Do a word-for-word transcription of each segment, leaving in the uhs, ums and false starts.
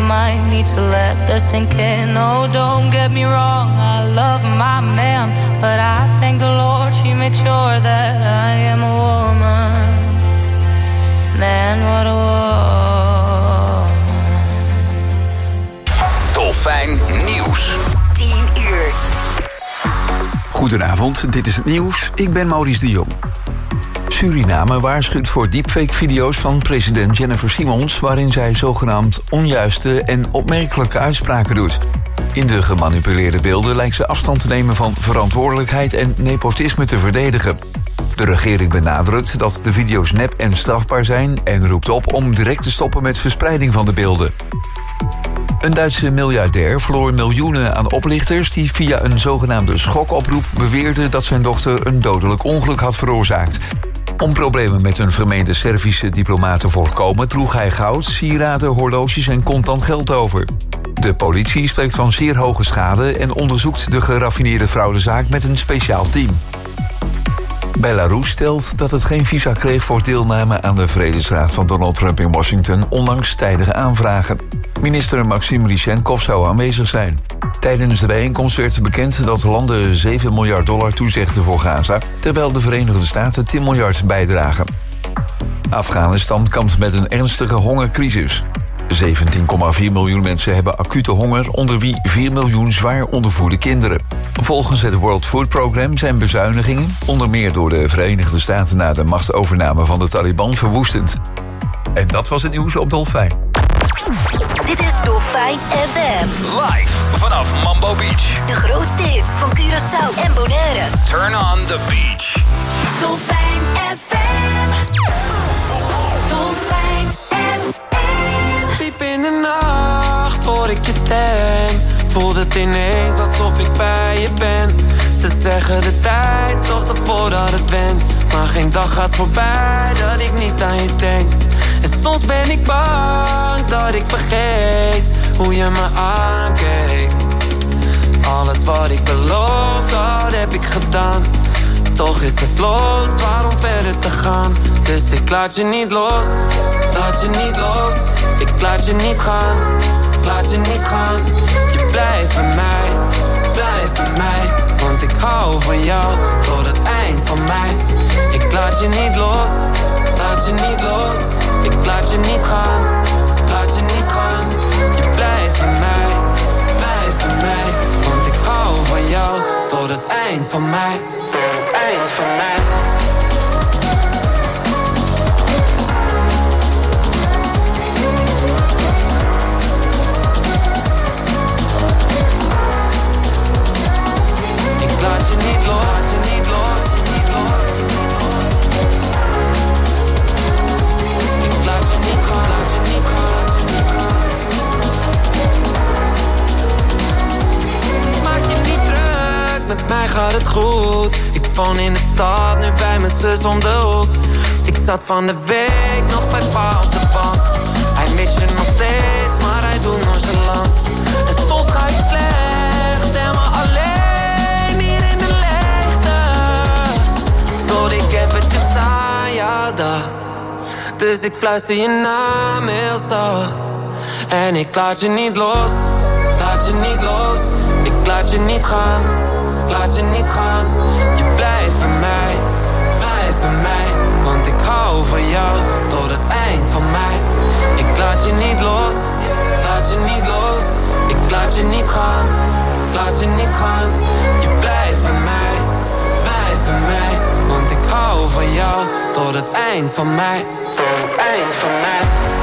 might need to let that sink in. Oh, don't get me wrong, I love my man, but I thank the Lord she made sure that I am a woman. Man, what a woman. Dolfijn Nieuws. tien uur. Goedenavond, dit is het nieuws. Ik ben Maurice de Jong. Suriname waarschuwt voor deepfake-video's van president Jennifer Simons, waarin zij zogenaamd onjuiste en opmerkelijke uitspraken doet. In de gemanipuleerde beelden lijkt ze afstand te nemen van verantwoordelijkheid en nepotisme te verdedigen. De regering benadrukt dat de video's nep en strafbaar zijn en roept op om direct te stoppen met verspreiding van de beelden. Een Duitse miljardair verloor miljoenen aan oplichters die via een zogenaamde schokoproep beweerden dat zijn dochter een dodelijk ongeluk had veroorzaakt. Om problemen met een vermeende Servische diplomaat te voorkomen droeg hij goud, sieraden, horloges en contant geld over. De politie spreekt van zeer hoge schade en onderzoekt de geraffineerde fraudezaak met een speciaal team. Belarus stelt dat het geen visa kreeg voor deelname aan de Vredesraad van Donald Trump in Washington, ondanks tijdige aanvragen. Minister Maxim Ryzhenkov zou aanwezig zijn. Tijdens de bijeenkomst werd bekend dat landen zeven miljard dollar toezegden voor Gaza, terwijl de Verenigde Staten tien miljard bijdragen. Afghanistan kampt met een ernstige hongercrisis. zeventien komma vier miljoen mensen hebben acute honger, onder wie vier miljoen zwaar ondervoede kinderen. Volgens het World Food Programme zijn bezuinigingen, onder meer door de Verenigde Staten na de machtsovername van de Taliban, verwoestend. En dat was het nieuws op Dolfijn. Dit is Dolfijn F M. Live vanaf Mambo Beach. De grootste hits van Curaçao en Bonaire. Turn on the beach. Dolfijn F M. Dolfijn F M. Diep in de nacht hoor ik je stem. Voelt het ineens alsof ik bij je ben. Ze zeggen de tijd zorgt ervoor dat het went. Maar geen dag gaat voorbij dat ik niet aan je denk. En soms ben ik bang dat ik vergeet hoe je me aankeek. Alles wat ik beloof, dat heb ik gedaan. Toch is het los, waarom verder te gaan? Dus ik laat je niet los, laat je niet los. Ik laat je niet gaan, laat je niet gaan. Je blijft bij mij, blijf bij mij. Want ik hou van jou tot het eind van mij. Ik laat je niet los, laat je niet los. Ik laat je niet gaan, laat je niet gaan. Je blijft bij mij, blijf bij mij. Want ik hou van jou tot het eind van mij. Tot het eind van mij. Ik laat je niet los, je niet los, niet los. Ik laat je niet gaan, laat je niet gaan, niet gaan. Maak je niet druk, met mij gaat het goed. Ik woon in de stad, nu bij mijn zus om de hoek. Ik zat van de week nog bij pa op de bank. Hij mist je nog steeds, maar hij doet nonchalant. En soms ga ik slecht en maar alleen hier in de leegte. Tot ik eventjes aan jou dacht. Dus ik fluister je naam heel zacht. En ik laat je niet los, laat je niet los. Ik laat je niet gaan, laat je niet gaan. Je blijft bij mij, blijf bij mij. Want ik hou van jou tot het eind van mij. Ik laat je niet los, laat je niet los. Ik laat je niet gaan, laat je niet gaan. Je blijft bij mij, blijf bij mij. Want ik hou van jou tot het eind van mij. Tot het eind van mij.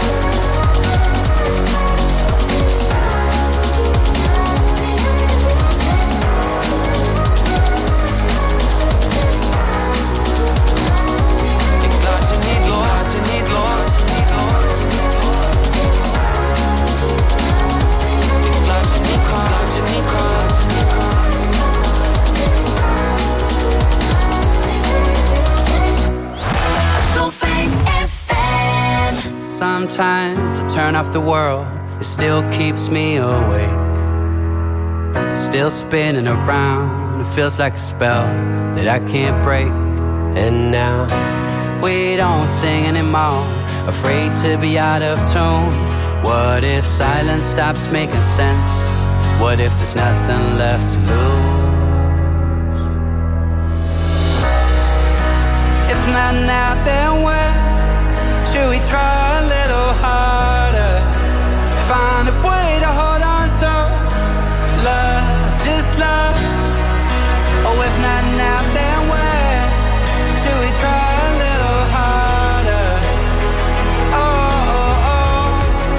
Sometimes I turn off the world, it still keeps me awake. It's still spinning around, it feels like a spell that I can't break. And now we don't sing anymore, afraid to be out of tune. What if silence stops making sense? What if there's nothing left to lose? If not now, then when? Should we try a little harder? Find a way to hold on to love, just love. Oh, if not now, then when? Should we try a little harder? Oh, oh, oh.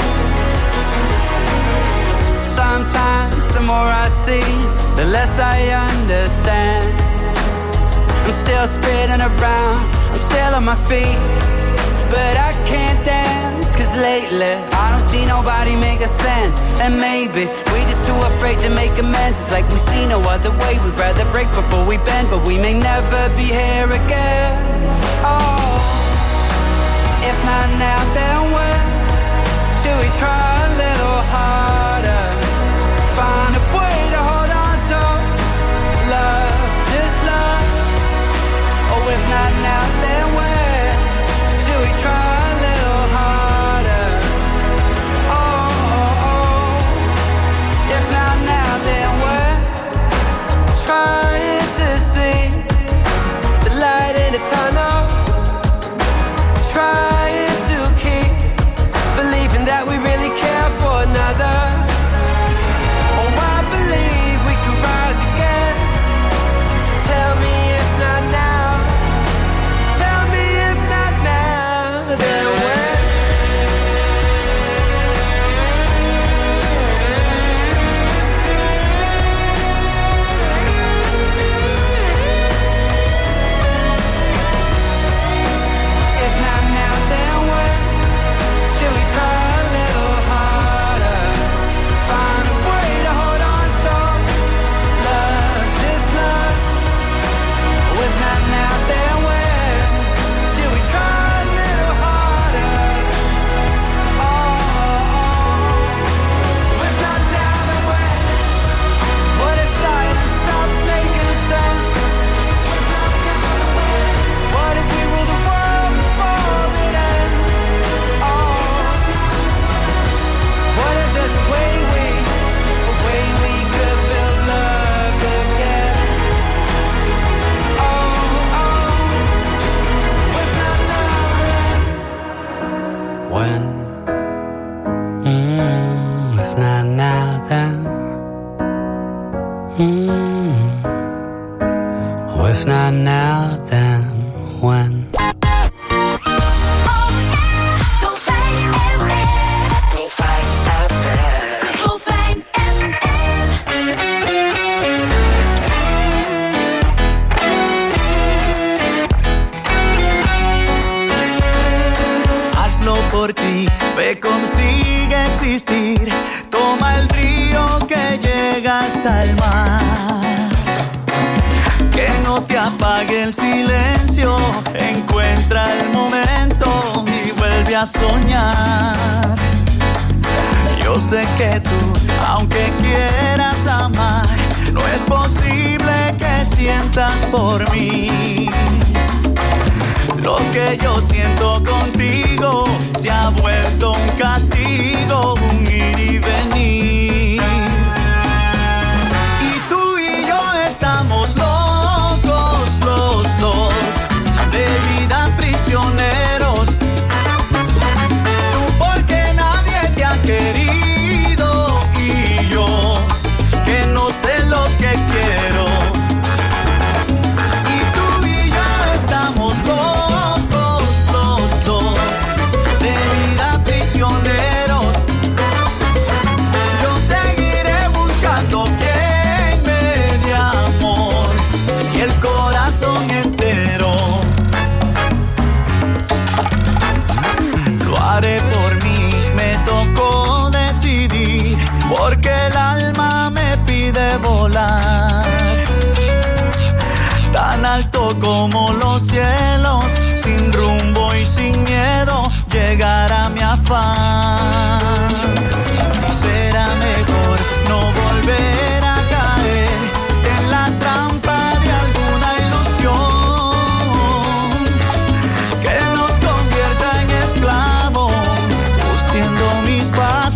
Sometimes the more I see, the less I understand. I'm still spinning around, I'm still on my feet, but I can't dance, cause lately I don't see nobody make a sense. And maybe we just too afraid to make amends. It's like we see no other way, we'd rather break before we bend, but we may never be here again. Oh, if not now, then when? Should we try a little harder? Find a way to hold on to love, just love. Oh, if not now, then when? Should we try a little harder? Oh, oh, oh. If not now, then when? Trying to see the light in the tunnel, trying to keep believing that we really care for another. Oh, I believe we could rise again. Tell me if not now. Tell me if not now, then when? If not now, then when? Should we try a little harder? Find a way to hold on to love, just love. Oh, if not now, then when? Should we try a little harder? Oh, oh, oh. If not now, then when? What if silence stops making sense? If not now, then when? What if we rule the world before it ends? Oh, what if there's a way we, a way we could feel loved again? Oh, oh, if not now, then when? Mm, if not now, then mm. Oh, if not now, then when? Dolfijn F M. Dolfijn F M. Dolfijn F Hazlo por ti, ve, consigue existir. Toma el río que llega hasta el mar. Que no te apague el silencio. Encuentra el momento y vuelve a soñar. Yo sé que tú, aunque quieras amar, no es posible que sientas por mí lo que yo siento contigo. Se ha vuelto un castigo, un ir y venir. Y tú y yo estamos locos los dos, de vida prisioneros. Tú porque nadie te ha querido y yo que no sé lo que quiero. Y tú y yo estamos locos los dos, de vida prisioneros. Yo seguiré buscando quien me dé amor y el corazón entero. Lo haré por mí, me tocó decidir, porque el alma me pide volar tan alto como los cielos, sin rumbo y sin miedo, llegar a mi afán. Será mejor no volver a caer en la trampa de alguna ilusión que nos convierta en esclavos, vistiendo mis pasos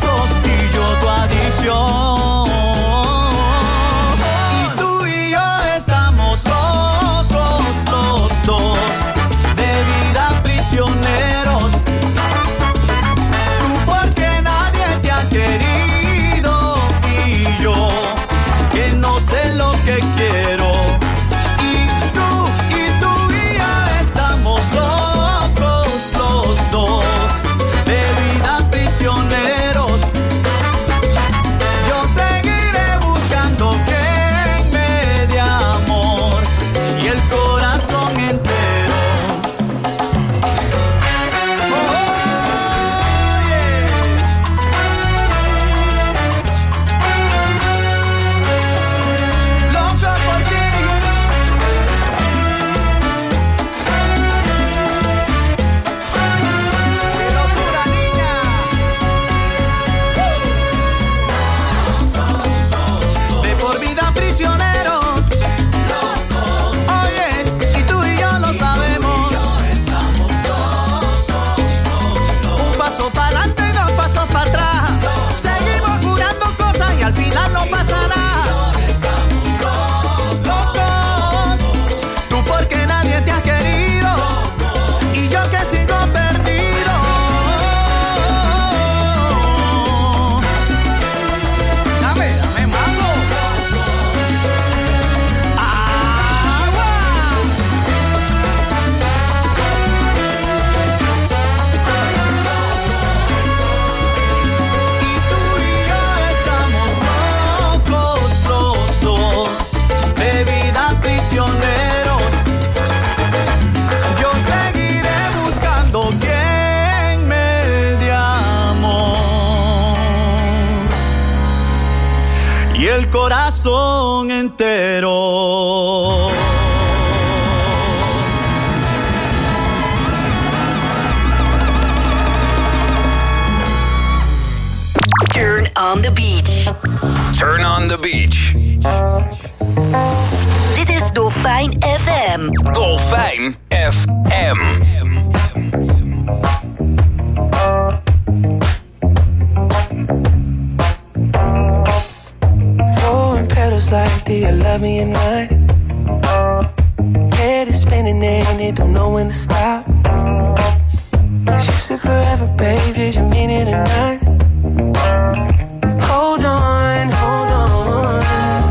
y el corazón entero. Turn on the beach. Turn on the beach. Dit is Dolfijn F M. Dolfijn F M. Throwing petals like, do you love me or not? Head is spinning and it don't know when to stop. You said forever, babe, did you mean it or not? Hold on, hold on.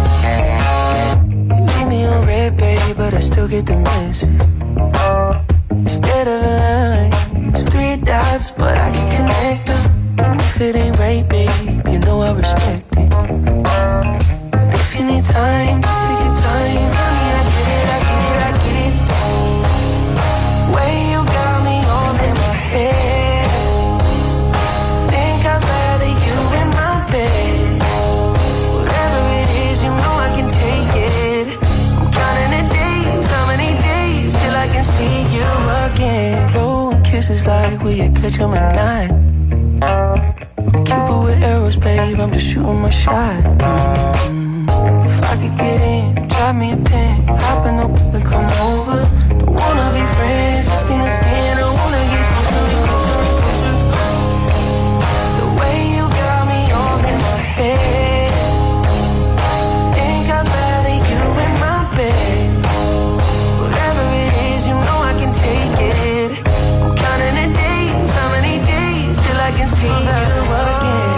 You leave me on red, babe, but I still get the message. Instead of a line, it's three dots, but I can connect them. And if it ain't right, babe, you know I respect it. But if you need time, just take your time. Honey, I get it, I get it, I get it. Way you got me all in my head. Think I'd rather you in my bed. Whatever it is, you know I can take it. I'm counting the days, how many days till I can see you again. Blowing kisses like, will you catch 'em or not? I'm Cupid with arrows, babe, I'm just shooting my shot. Mm. If I could get in, drop me a pin, hop in the whip and come over. Don't wanna be friends, just in the skin, I wanna get closer, closer, closer. The way you got me all in my head. Think I'd rather you in my bed. Whatever it is, you know I can take it. I'm counting the days, how many days till I can see you again.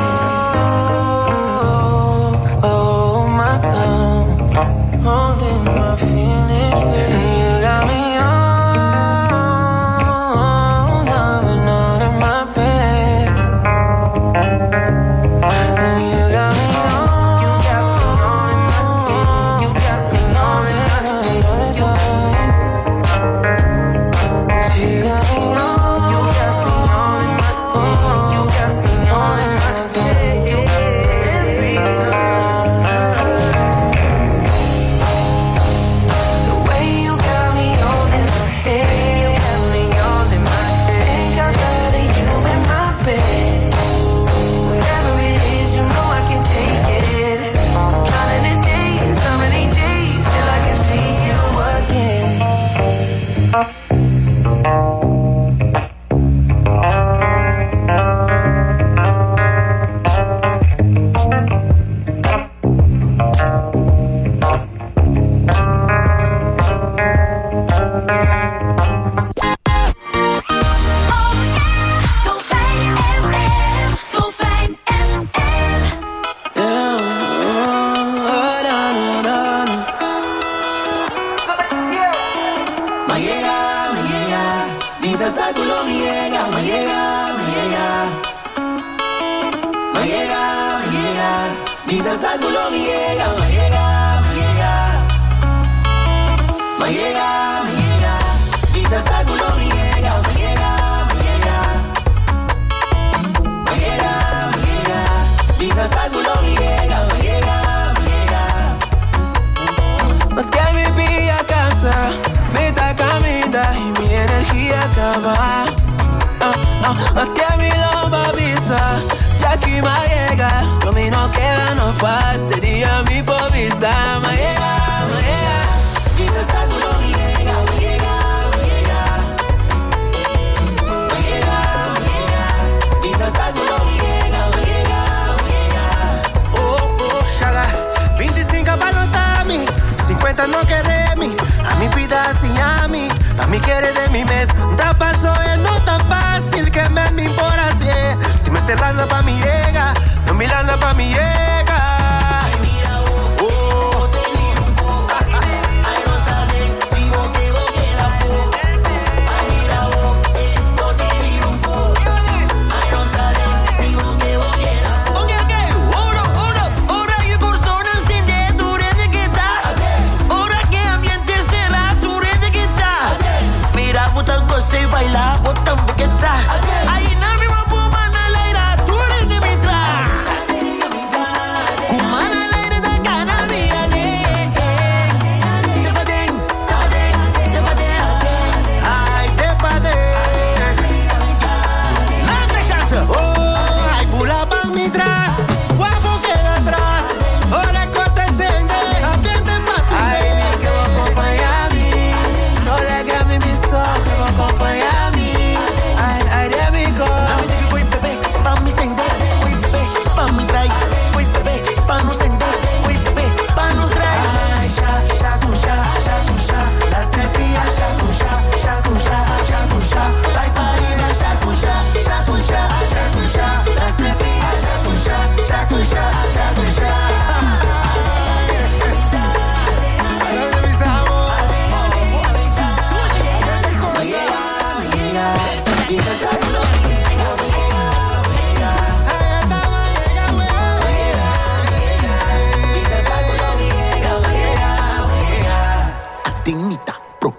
Oh, oh my love, holding my feelings, baby. You got me on, loving all in my bed. You got me on, you got me on in my bed. You got me on in my bed. You got me on, you got me on in my bed. You got me on in my bed every time. The way you got me on in my head, you got me on in my head. Think I'd rather you in my bed. Whatever it is, you know I can take it. Counting the days, how many days till I can see you again. Dolfijn F M. Dolfijn F M. Me llega, me llega, mientras al culo me llega, me llega, me llega. Me llega, me llega, mientras al culo me llega, me llega, me llega. Me llega, me llega, mientras al culo me llega, me llega, me llega. Me llega, me llega, mientras al culo me llega, me llega, me llega. Mas que me pilla a casa, me está camida y mi energía acaba. Uh, uh, mas que mi lomba avisa, ya que me llega, conmigo no queda no paz, te diga mi povisa. Me llega, me llega, mientras al culo me llega, me llega, me llega. Me llega, me llega, mientras al culo me llega, me llega, me llega. Oh, oh, Shaga, veinticinco para notami, cincuenta no queremi, a mi vida sin a mí, pa' mi quiere de mi mes, da paso es no tan fácil que me me importa si si me esté dando pa' mi llega, no mirando pa' mi llega. Ay, mira, oh, oh, te miro un poco. Ay, no está bien, si vos te lo quedas full. Ay, mira, oh, eh, no te miro un poco. Ay, no está bien, si vos te lo quedas full. Ok, ok, hold up, hold up, ora que corazón enciende, tu rende que está. Ora que ambiente será, tu rende que está. Mira, botan goce y baila, botan de que está. Ahí no me va a pumar en la ira, tu rende mi tra.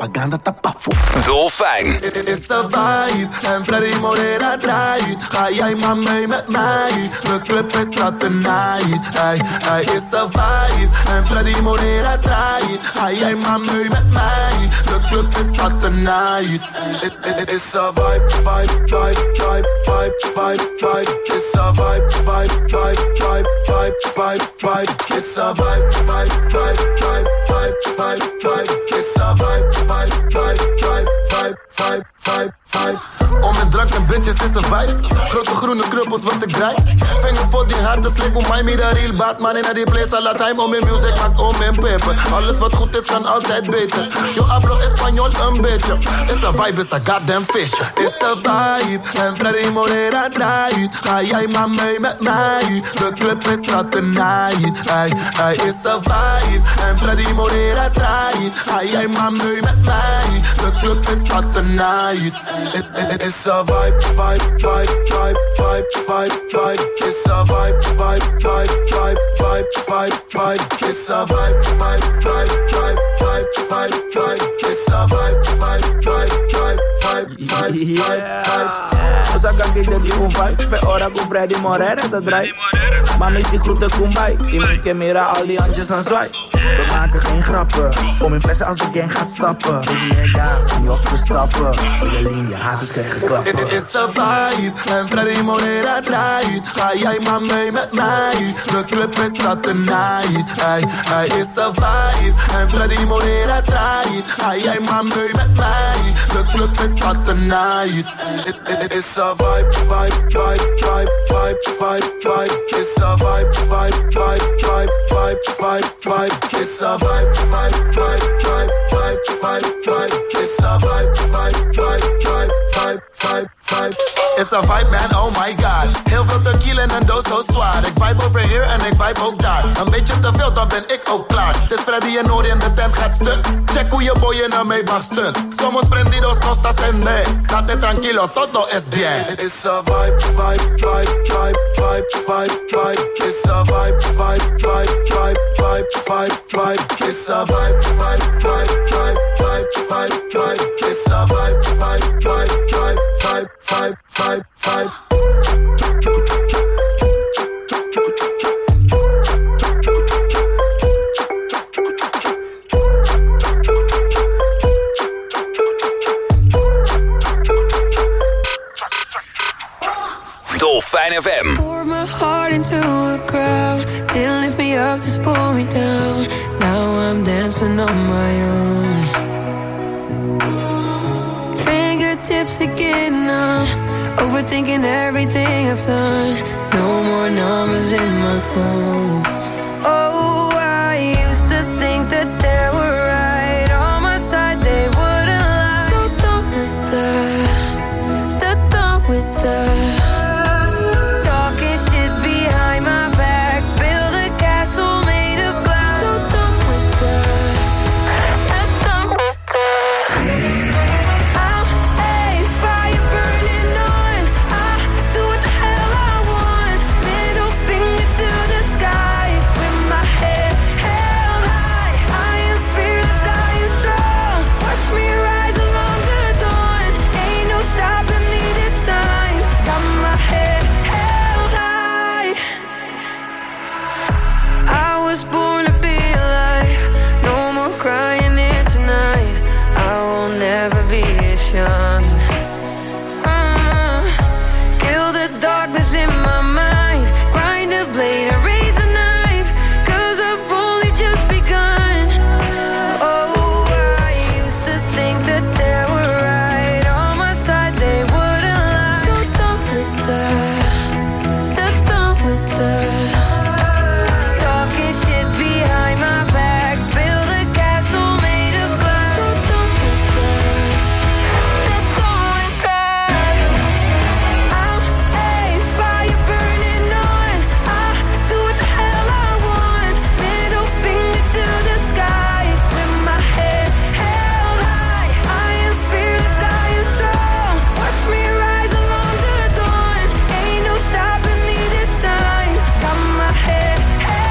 propaganda tapafu. Dolfijn. It's a vibe en Freddy Morera draait. Ga jij maar mee met mij? De club is not the night. Hey, hey, it's a vibe en Freddy Morera draait. Ga jij maar mee met mij? De club is not the night. It, it, it's a vibe, vibe, vibe, vibe, vibe, vibe, vibe. It's a vibe, vibe, vibe, vibe, vibe, vibe, vibe. It's a vibe, vibe, vibe, vibe, vibe, vibe, vibe. It's a vibe, vibe, vibe, vibe, vibe, vibe, vibe, vibe. Om en drank en bitches is een vibe. Grote groene kruppels wat ik draai. Vinger voor die harde slik om mij met een real Batman in die place all the time. Om mijn music maakt om mijn peper. Alles wat goed is kan altijd beter. Yo hablo Espanol een beetje. It's a vibe, it's a goddamn fish. It's a vibe en Freddy Morera draait. Ga jij maar mee met mij? De club is not the night. Hey, hey, it's a vibe en Freddy Morera draait. Ga jij maar mee met mij? De club is not the night. It, it, it's a vibe, vibe, vibe, vibe, vibe, vibe, vibe. It's a vibe, vibe, vibe, vibe, vibe, vibe, vibe. It's a vibe, vibe, vibe, vibe, vibe, vibe, vibe. It's a vibe, vibe, vibe, vibe, vibe, vibe, vibe, vibe. O sea que aquí te digo un vibe. Ve ora con Freddy Morera te draai. Mami die groeten Kumbay. Die moet je mira al die handjes dan zwaai. We maken geen grappen. Om in flessen als de gang gaat stappen. Even meer gas dan Jos Verstappen. Oh je lien, je haters krijgen klappen. It, it's a vibe en Freddy Morera draait. Ga jij maar mee met mij? De club is not the night. Hey, hey, it's a vibe en Freddy Morera draait. Ga jij maar mee met mij? De club is not the night. It, it, it's a vibe, vibe, vibe, vibe, vibe, vibe, vibe. It's a vibe, vibe, vibe, vibe, vibe, vibe, vibe. It's a vibe, vibe, vibe, vibe, vibe, vibe, vibe. It's a vibe, vibe, vibe, vibe, vibe, vibe, vibe. It's a vibe man, oh my god. Heel veel tequila en een doos zo zwaar. Ik vibe over here en ik vibe ook daar. Een beetje te veel, dan ben ik ook klaar. Het is Freddy en Ori en de tent gaat stuk. Check hoe je boy in een Maybach stunt. Somos prendidos, no estás en me. Date tranquilo, todo es bien. It's a vibe, vibe, vibe, vibe, vibe, vibe, vibe. It's a vibe, vibe, vibe, vibe, vibe, vibe, vibe. It's a vibe, vibe, vibe, vibe, vibe, vibe, vibe. It's a vibe, vibe, vibe, vibe, vibe, vibe, vibe, vibe. Dolfijn F M. Pour my heart into a crowd. Didn't lift me up, just pull me down. Now I'm dancing on my own. Fingertips again now. Overthinking everything I've done. No more numbers in my phone. Oh, I used to think that they were right on my side. They wouldn't lie. So done with that. They're done with that.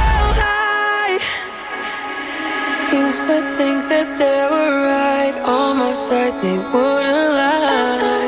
Used to think that they were right on outside, they wouldn't lie.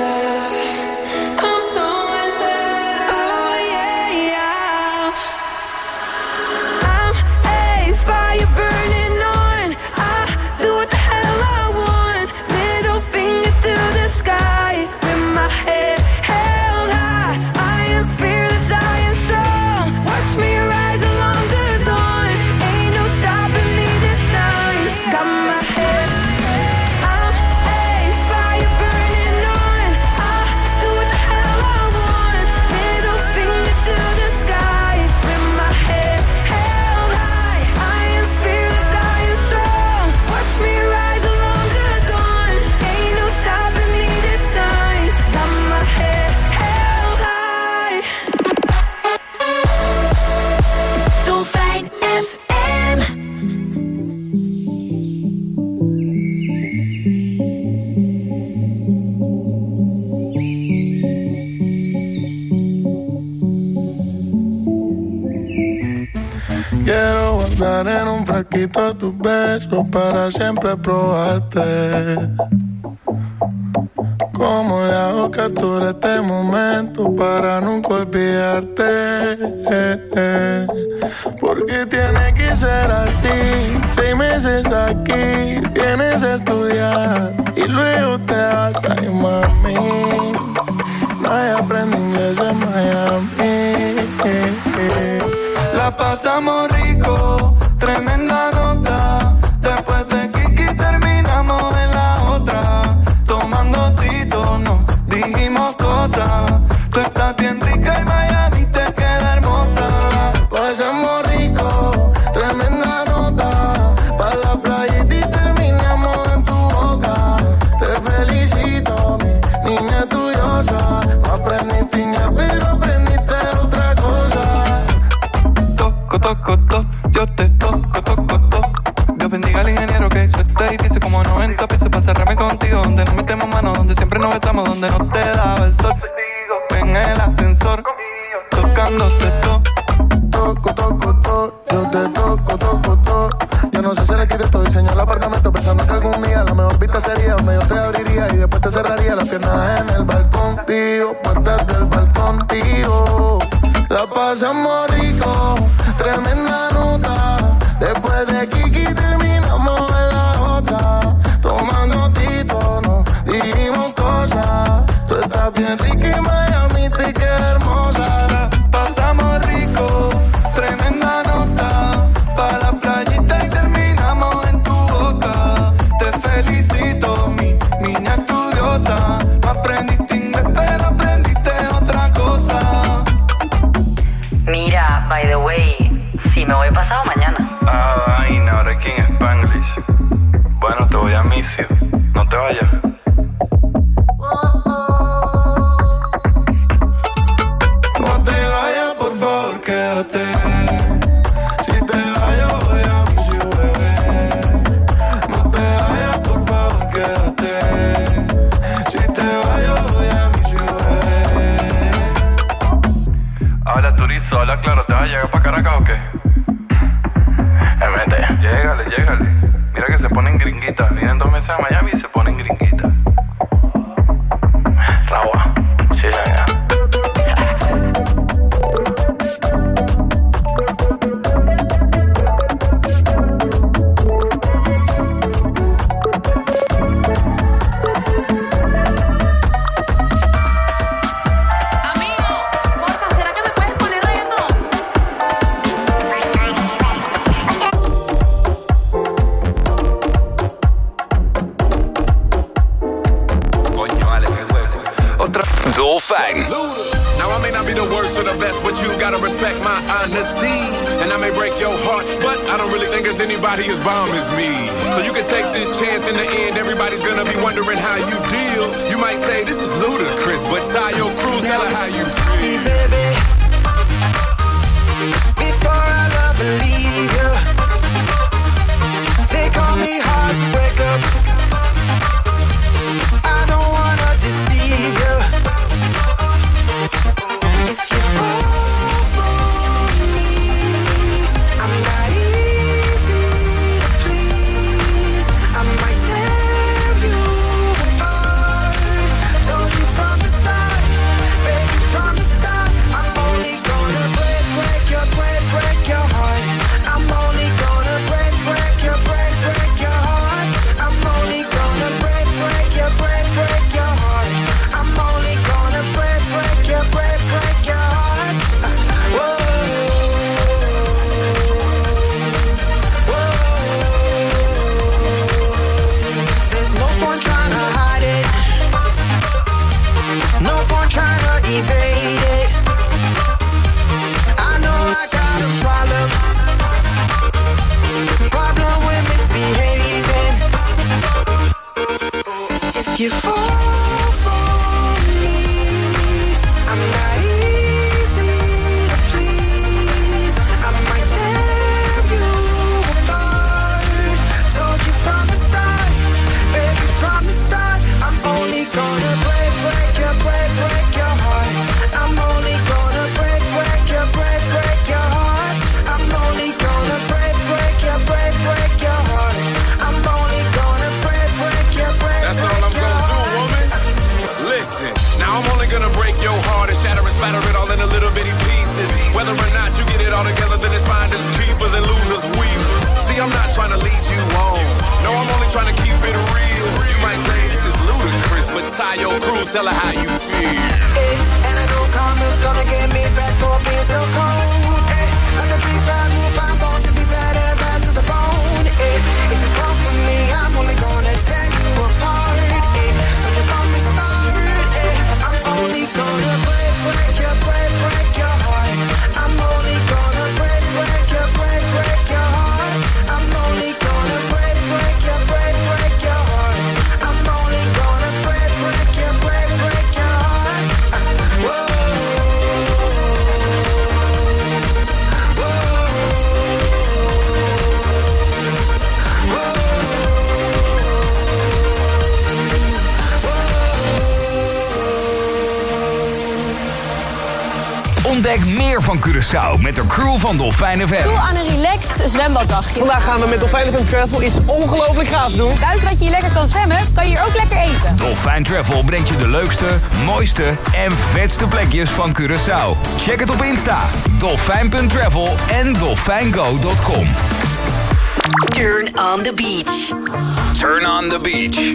I'm done with that. Oh yeah, yeah. I'm a fire burning on. I do what the hell I want. Middle finger to the sky. With my head held high. I am fearless, I am strong. Watch me rise along the dawn. Ain't no stopping me this time. Got my head. I'm a fire burning on. I do what the hell I want. Middle finger to the sky. With my head held high. I am fearless, I am strong. Watch me rise along the dawn. Ain't no stopping me this time. Got my head held high. Dolfijn F M. Quiero guardar en un frasquito tus besos para siempre probarte. ¿Cómo le hago captura este momento para nunca olvidarte? Porque tiene que ser así. Seis meses aquí, vienes a estudiar y luego te vas a ir, mami. Nadie aprende inglés en Miami. La pasamos rico, tremenda nota. Después de Kiki terminamos en la otra. Tomando tito, no dijimos cosas. Tú estás bien rica y Miami te queda hermosa. Pasamos rico, tremenda nota. Pa' la playita y terminamos en tu boca. Te felicito, mi niña estudiosa. No aprendiste inglés, pero aprendiste otra cosa. Toco, toco, toco, yo te toco, toco, toco. Dios bendiga al ingeniero que hizo este edificio como noventa pisos para cerrarme contigo. Donde no metemos manos, donde siempre nos besamos, donde no te daba el sol. En el ascensor, tocándote todo. Toco, toco, toco, yo te toco, toco, toco. Yo no sé si el arquitecto diseñó el apartamento pensando que algún día la mejor vista sería donde yo te abriría y después te cerraría las piernas en el balcón, tío. Puertas del balcón, tío. La pasamos rico, tremenda nota. Después de Kiki terminamos en la otra. Tomando tito, no dijimos cosas. Tú estás bien rica y Miami te queda hermosa. La pasamos rico, tremenda nota. Pa' la playita y terminamos en tu boca. Te felicito, mi niña estudiosa. No aprendiste inglés, pero aprendiste otra cosa. Mira, by the way, si me voy pasado mañana. Ah, vaina, ahora aquí en Spanglish. Bueno, te voy a miss you. No te vayas. No te vayas, por favor, quédate. Si te vayas, voy a miss you, bebé. No te vayas, por favor, quédate. Si te vayas, voy a miss you, bebé. Habla Turizo, habla claro. ¿Te vas a llegar pa' Caracas o qué? M T. Llégale, llégale. Mira que se ponen gringuitas. Vienen dos meses a Miami y se ponen gringuitas. Rawa. Sí, señor. Dolfijn. Now I may not be the worst or the best, but you gotta respect my honesty. And I may break your heart, but I don't really think there's anybody as bomb as me. So you can take this chance. In the end, everybody's gonna be wondering how you deal. You might say this is ludicrous, but tie your crew, tell her how you feel. Baby, before I love and leave you, they call me heartbreaker. I don't wanna deceive you. If you fall for me, I'm not easy to please. I might tell you you fall for me. I'm not easy to please. I might tear you apart. Told you from the start, baby, from the start. I'm only gonna break, break your, break, break your heart. I'm only gonna break, break your, break, break your heart. I'm only gonna break, break your, break, break your heart. I'm only gonna break, break your, break, That's break all I'm your gonna heart. do, woman. Listen, now I'm only gonna break your heart and shatter and spatter it all into little bitty pieces. Whether or not you get it all together, then it's finders, keepers, and losers, weavers. See, I'm not trying to lead you on. No, I'm only trying to keep it real. You might say this is ludicrous, but tie your crew, tell her how you feel. Hey, and I know karma's gonna get me back for being so cold. Hey, like a big bad wolf, I'm born to be bad and bad to the bone. Hey, if you fall for me, I'm only gonna tear you apart. Hey, told you from the start. Hey, I'm only gonna break, break your, break, break your heart. I'm only gonna break, break your, break, break your heart. I'm only gonna break, break your, break, break your heart. I'm only gonna break, break your, break, break your heart. Whoa. Ontdek meer van Curaçao met de crew van Dolfijn F M. Doe aan een relaxed zwembaddag. Vandaag gaan we met Dolfijn F M Travel iets ongelooflijk gaafs doen. Buiten dat je hier lekker kan zwemmen, kan je hier ook lekker eten. Dolfijn Travel brengt je de leukste, mooiste en vetste plekjes van Curaçao. Check het op Insta, dolfijn punt travel en dolfijngo punt com. Turn on the beach. Turn on the beach.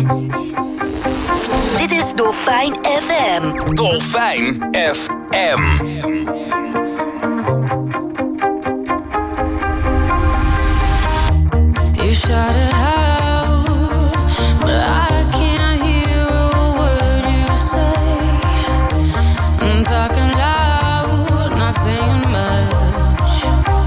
Dit is Dolfijn F M. Dolfijn F M. You shout it out, but I can't hear a word you say. I'm talking loud, not saying much.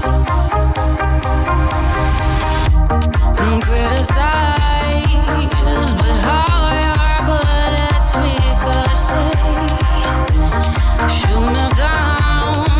I'm criticized, but how your bullets ricochet. Shoot me down.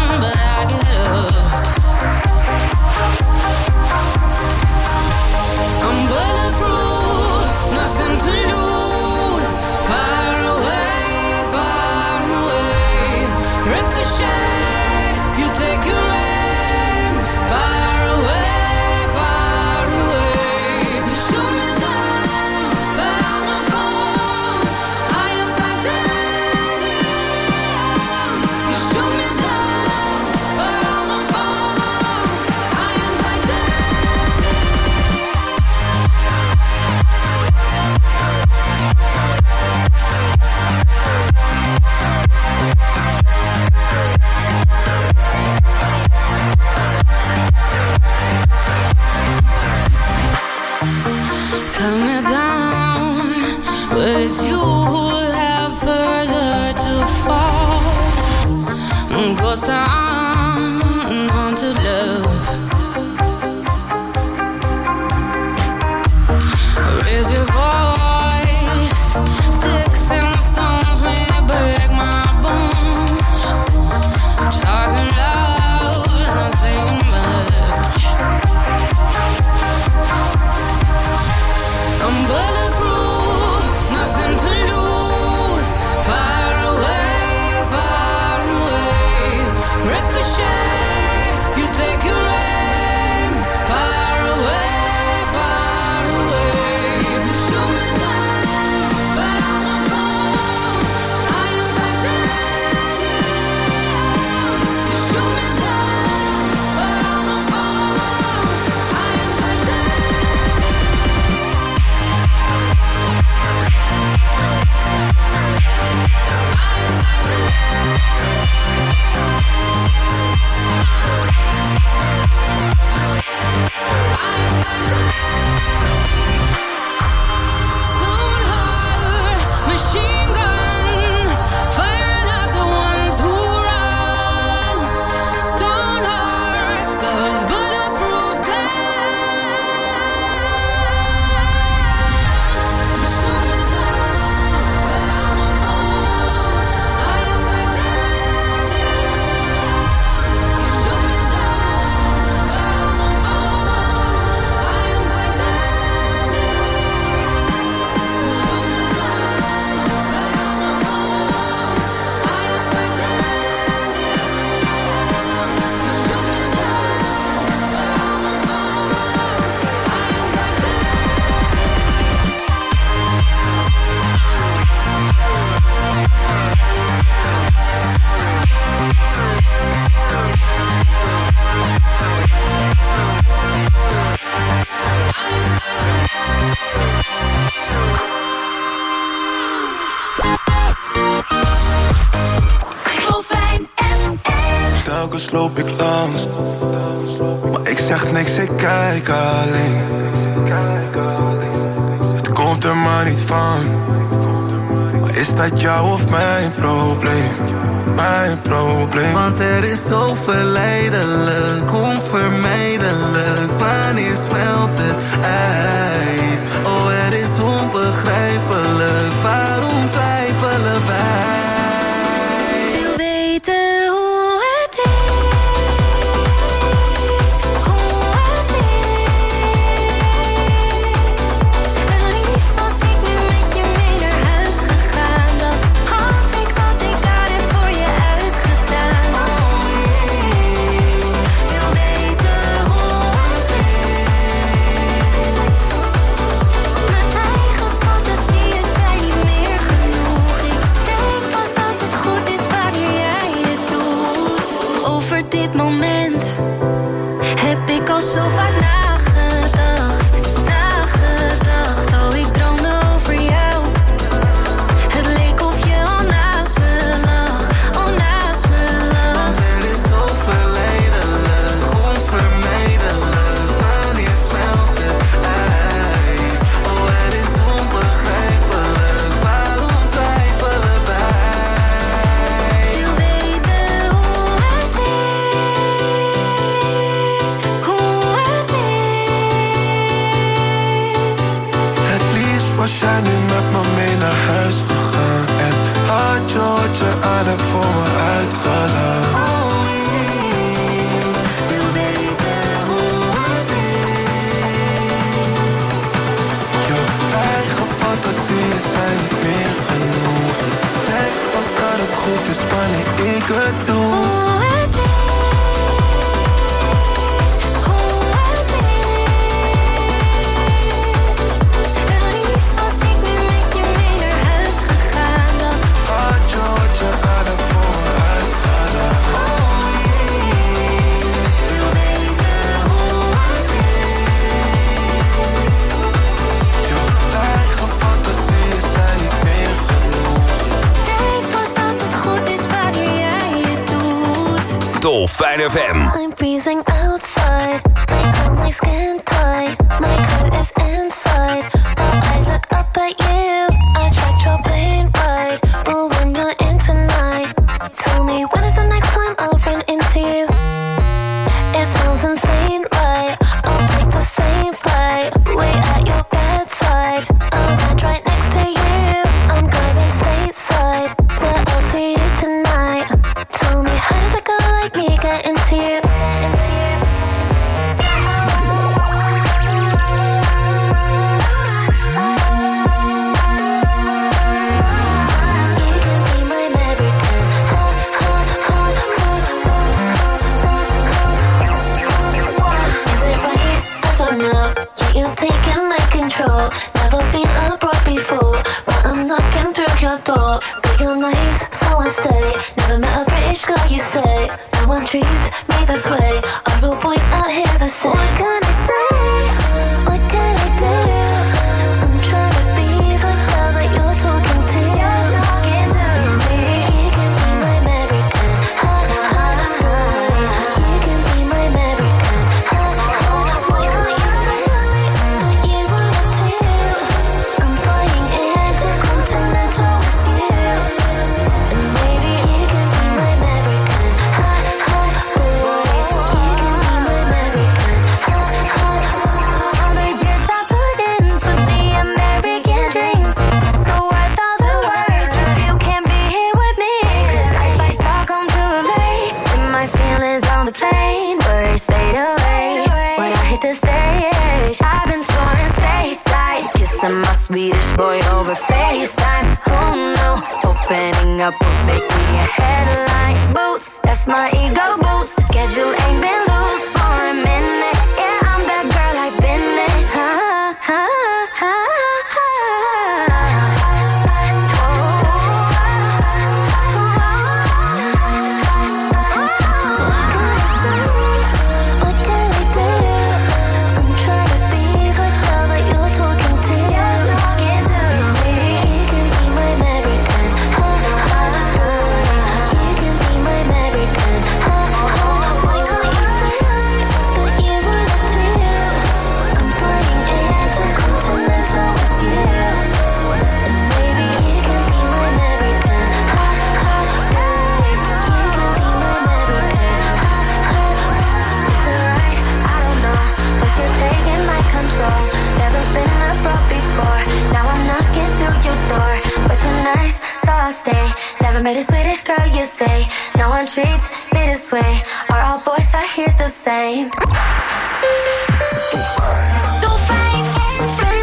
loop ik langs. Maar ik zeg niks, ik kijk alleen. Het komt er maar niet van. Maar is dat jou of mijn probleem? Mijn probleem. Want er is zo verleidelijk, onvermijdelijk. Wanneer smelt het ijs? Oh, het is onbegrijpelijk. Waarom twijfelen wij? Wil weten hoe het is, hoe het is. Het liefst was ik nu met je mee naar huis gegaan. Dan had ik wat ik daar heb voor je uitgedaan. Wil weten hoe het is. Mijn eigen fantasieën zijn niet meer genoeg. Ik denk pas dat het goed is wanneer jij het doet. Over dit moment heb ik al zo vaak nagedacht, nagedacht. Oh, ik droomde over jou. Het leek of je al naast me lag, al naast me lag. Het is zo verleidelijk, onvermijdelijk. Wanneer smelt het ijs? Oh, het is onbegrijpelijk. Waarom twijfelen wij? Wil weten hoe het is, hoe het is. Het liefst was jij nu met me mee naar huis gegaan. En had je wat je aan hebt voor me uitgedaan. Wil weten hoe het is. Jouw eigen fantasieën zijn niet meer genoeg. Ik denk pas dat het goed is wanneer ik het doe. Hoe het is, hoe het is. Het liefst was ik nu met je mee naar huis gegaan. Dan had je wat je aan hebt voor me uitgedaan. wil weten hoe het is. Jouw eigen fantasieën zijn niet meer genoeg. Denk pas dat het goed is wanneer jij het doet. Dolfijn F M. I'm freezing outside. I feel my skin tight. My coat is inside. But I look up at you. I tried your plane ride. But when you're in tonight, tell me when is the next time I'll run into you? It sounds insane, right? I'll take the same flight. Wait at your bedside. I'll land right next to you. I'm going stateside. Where I'll see you tonight. Tell me how does a girl like me get into you? You can be my American. Ha, ha, ha, ha, ha. Is it right? I don't know. Yeah, you're taking my control. Never been abroad before, but I'm knocking through your door. But you're nice, so I stay. Never met a British girl, you say. No one treats me this way. Are all boys out here the same? What can I say? What can I do? I'm trying to be the girl that you're talking to. You can be my American. Ha, ha, ha. You can be my American. Ha, ha. Why can't you say that you wanna do? I'm flying intercontinental with you. And maybe you can be my American. Ha, ha, boy. You can be my American. Ha, ha. All the years I put in for the American dream. So worth all the work if you can't be here with me. 'Cause life like Stockholm too late. And my feelings on the plane, words fade away. When I hit the stage, I've been soaring stateside, kissing my Swedish boy over FaceTime. Oh no, opening up will make me a headline. Boots, that's my ego boost. Schedule ain't been loose for a minute. Yeah, I'm that girl I've been in. Ha, ha, ha, ha. What can I do? I'm trying to be the girl that you're talking to. You can be my American. Ha, ha, ha. You can be my American. Ha, ha, ha. Never met a Swedish girl, you say. No one treats me this way. Are all boys I hear the same? Dolfijn F M.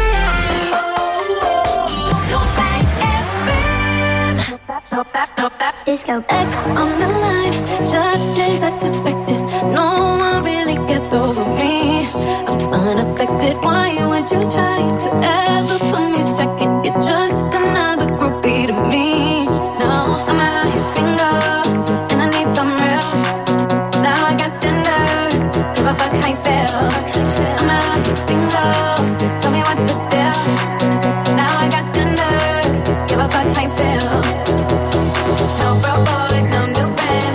Dolfijn F M. Disco. X on the line, just as I suspected. No one really gets over me. I'm unaffected. Why would you try to ever put me second? You're just another groupie to me. No, I'm out here single, and I need some real. Now I got standards. Give a fuck how you feel. I'm out here single. Tell me what's the deal. Now I got standards. Give a fuck how you feel. No broke boys, no new band.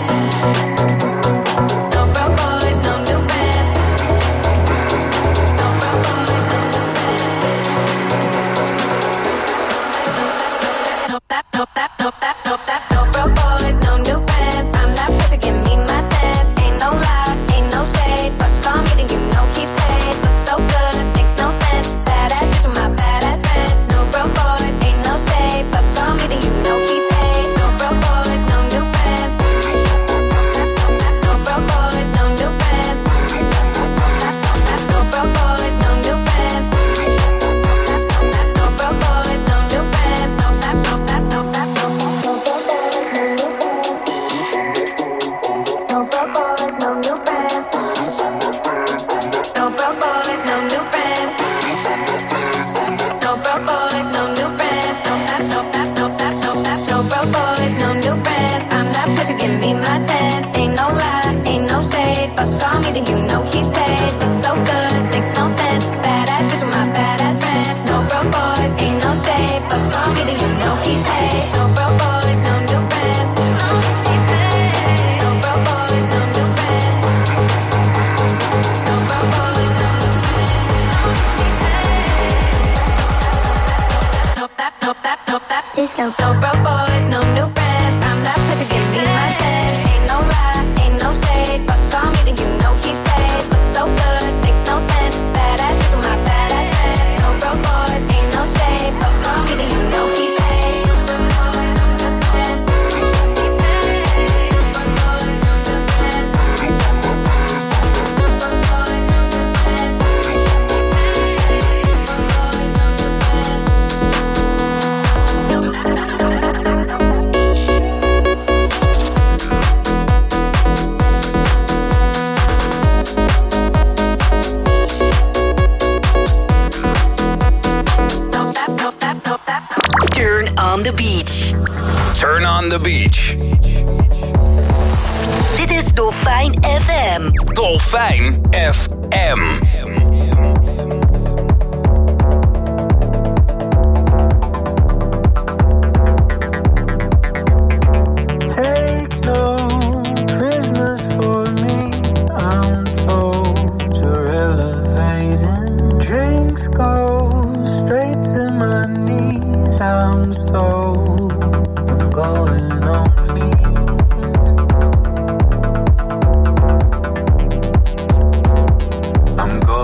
No broke boys, no new band. No broke boys, no new band. No that, no that, no that, no that. No broke boys, no new bands. I'm not pressure, give me my test. Ain't no lie, ain't no shade, but call me then you know he paid. Looks so good, makes no sense. Badass bitch with my badass friends. No broke boys, ain't no shade, but call me then you know he paid. No broke boys, no new bands. No broke boys, no new bands. No broke boys, no new bands. No broke boys, no new bands. No that, no that, no that, no that. No broke boys, no new bands. No broke boys, no new bands. No broke boys, no new bands. No that, no that, no that, no that. No broke boys, no new bands. I'm that pressure, give me my tens. Ain't no lie, ain't no shade, but call me then you know he paid. Looks so good, makes no sense. Badass bitch with my badass friends. No broke boys, ain't no shade, but call me then you know he paid. No broke boys, no new bands. No broke boys, no new bands. No broke boys, no new bands. No that, no that, no that. Disco. No broke boys, no new friends. I'm that pressure, give me my tens. Ain't no lie, ain't no shade, but call me then you know he paid. Looks so good, makes no sense. Badass bitch with my badass friends. No broke boys, ain't no shade, but call me then you know he paid. Turn on the beach. Turn on the beach. Dit is Dolfijn F M. Dolfijn F M. Take no prisoners for me. I'm told you're elevating. Drinks go straight to my knees. I'm sold. I'm going on clean. I'm going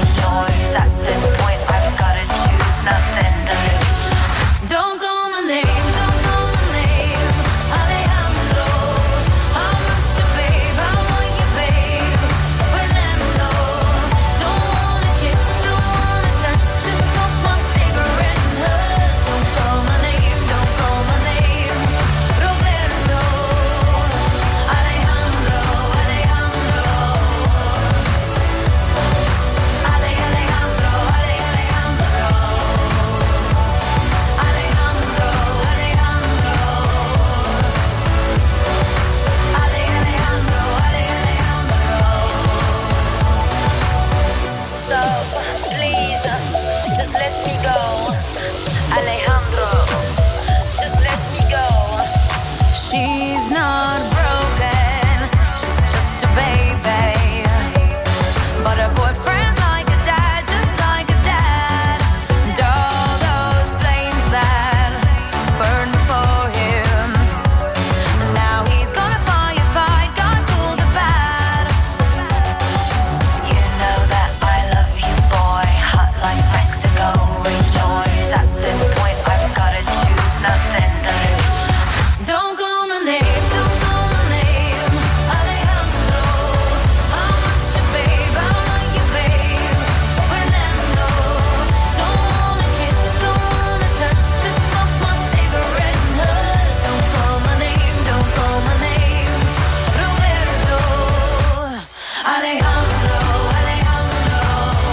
choice. At this point, I've gotta choose, nothing to lose. Don't call my name, don't call my name, Alejandro. I want you, babe, I want you, babe, Fernando. Don't wanna kiss, don't wanna touch, just smoke my cigarette and hush. Don't call my name, don't call my name, Roberto, Alejandro, Alejandro, Ale, Alejandro, Ale, Alejandro, Alejandro, Alejandro, Ale, Alejandro, Ale, Alejandro. Stop, please, just let me go, Alejandro, just let me go. She's not broken, she's just a baby, but her boyfriend's like a dad, just like a dad. And all those flames that burned for him, now he's gonna firefight, gotta cool the bad. You know that I love you, boy, hot like Mexico, rejoice. At this point, I've gotta choose, nothing to lose. Don't call my name, don't call my name, Alejandro. I want you, babe, I want you, babe, Fernando. Don't wanna kiss, don't wanna touch, just smoke my cigarette and hush. Don't call my name, don't call my name, Roberto, Alejandro, Alejandro,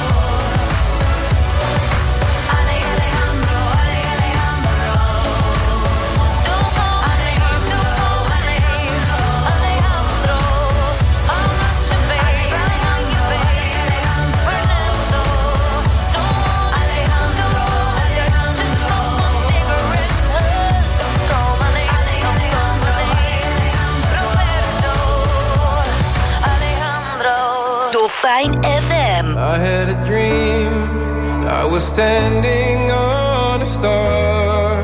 Ale, Alejandro, Ale, Alejandro. Don't call my name, don't call my name, Alejandro. I want you, babe, I want you, babe, Fernando. Don't Alejandro, Alejandro, cigarette and hush. Don't call my name, don't call my name, Roberto, Alejandro. Dolfijn F M. I had a dream, I was standing on a star,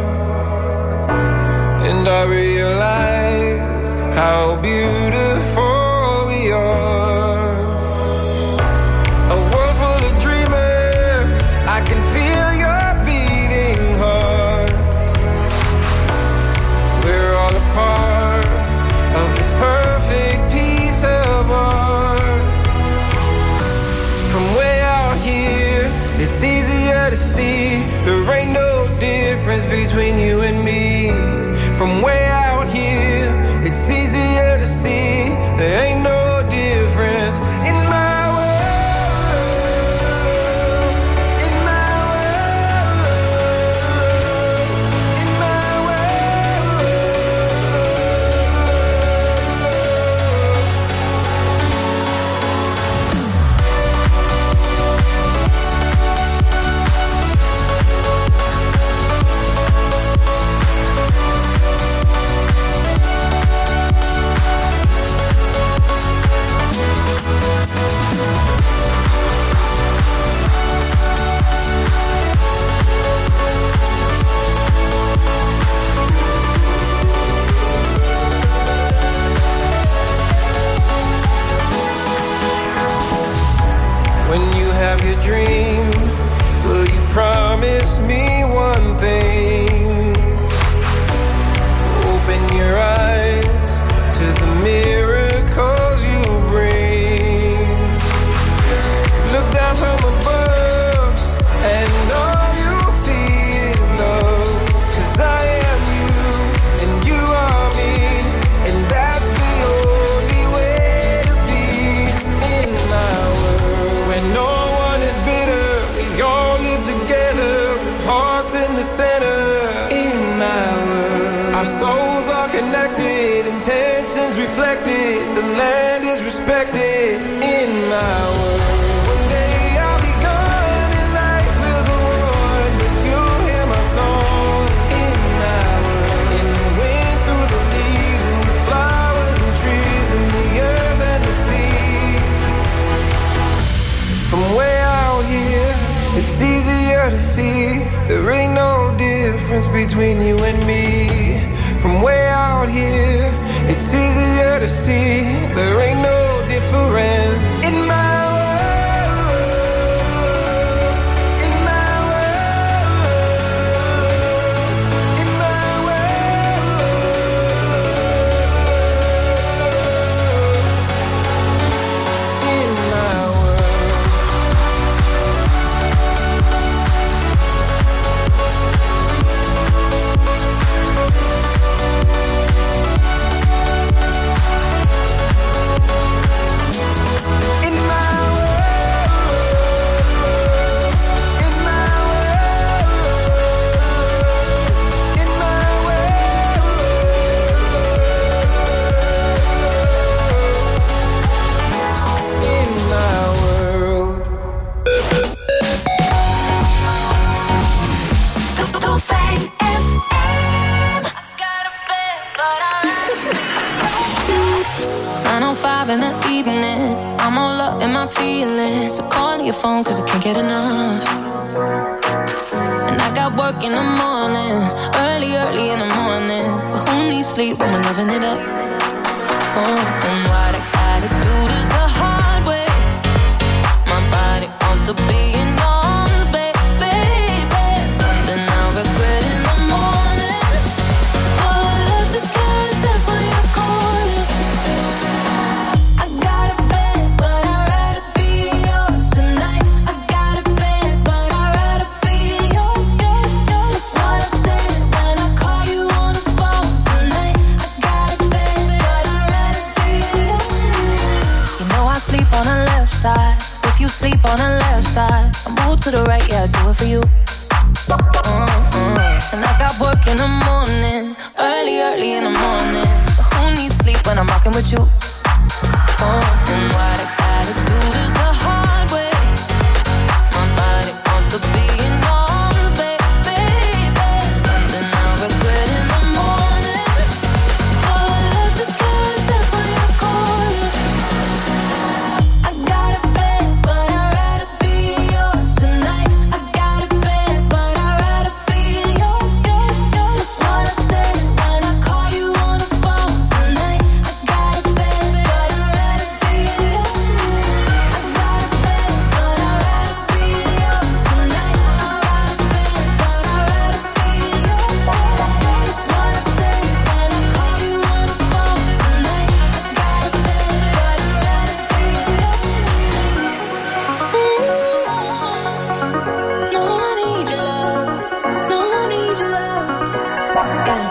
and I realized how beautiful we are. A world full of dreamers, I can feel your beating hearts. We're all a part of this perfect piece of art. From way out here, it's easier to see there ain't no difference between you and me. From way out here, it's easier to see there ain't no difference in my world, in my world, in my world. When you have your dream, will you promise me one thing? Open your eyes to the miracles you bring. Look down from above and all you'll see is love. 'Cause I am you and you are me, and that's the only way to be in my world. When no one is bitter, we all live together, hearts in the center. In my world, our souls are connected, intentions reflected, the land is respected. In my world, one day I'll be gone and life will go on, but you'll hear my song. In my world, in the wind, through the leaves, and the flowers and trees, and the earth and the sea. From way out here, it's easier to see there ain't no difference between you and me. From way out here, it's easier to see there ain't no difference in my world. feeling. So calling your phone cause I can't get enough. And I got work in the morning, early, early in the morning. But who needs sleep when we're loving it up? Oh, and what I gotta do this the hard way. My body wants to be in arms, baby, baby. Something I regret in the morning. Oh, love just carries us when you're calling. I got a bed, but I'd rather be yours tonight. I got a bed, but I'd rather be yours. That's what I said when I call you on the phone tonight. I got a bed, but I'd rather be yours. You know I sleep on the left side. If you sleep on the left side, I move to the right, yeah, I do it for you. Mm-mm. And I got work in the morning, early, early in the morning. But who needs sleep when I'm rocking with you? Oh, and what I gotta do this the hard way. My body wants to be in arms, baby, baby. Something I regret in the morning. Oh, love just carries us when you're calling. I got a bed, but I'd rather be yours tonight. I got a bed, but I'd rather be yours. That's what I said when I call you on the phone tonight. I got a bed, but I'd rather be yours. I got a bed, but I'd rather be yours tonight. I got a bed, but I'd rather be yours. That's what I said when I call you on the phone tonight. I got a bed, but I'd rather be yours. No, I need your love. No, I need your love. Yeah.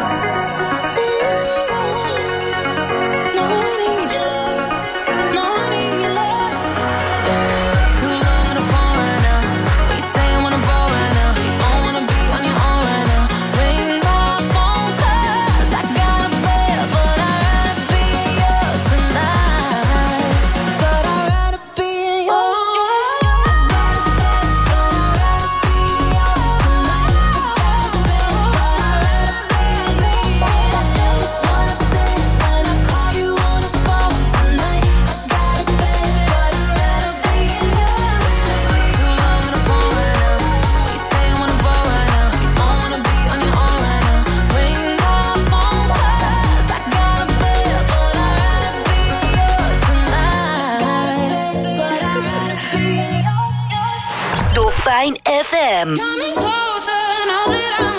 No, I need your love. No, I need your love. Yeah. Too long on the phone right now. What you saying when I'm bored right now? You don't wanna be on your own right now. Ring my phone cause I got a bed, but I'd rather be yours tonight. But I'd rather be yours. I got a bed, but I'd rather be yours tonight. I got a bed, but I'd rather be yours. That's what I said when I call you on the phone tonight. I got a bed, but I'd rather be yours. Too long on the phone right now. What you saying when I'm bored right now? You don't wanna be on your own right now. Ring my phone cause I got a bed, but I'd rather be yours tonight. Got a bed, but I'd rather be yours. Dolfijn F M. Coming closer now that I'm